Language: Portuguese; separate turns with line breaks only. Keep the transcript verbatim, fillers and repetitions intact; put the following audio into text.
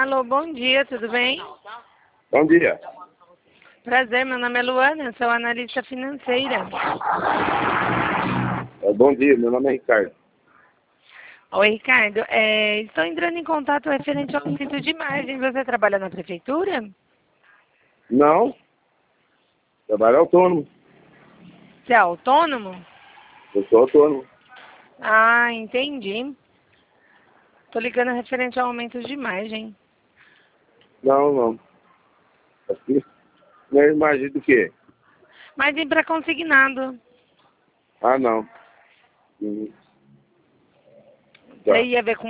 Alô, bom dia, tudo bem?
Bom dia.
Prazer, meu nome é Luana, sou analista financeira.
É, bom dia, meu nome é Ricardo.
Oi, Ricardo. É, estou entrando em contato referente ao aumento de margem. Você trabalha na prefeitura?
Não, trabalho autônomo.
Você é autônomo?
Eu sou autônomo.
Ah, entendi. Estou ligando referente ao aumento de margem.
Não, não. Aqui, não é imagem do quê?
Margem para consignado.
Ah, não. Hum,
Você
Tá.
ia ver com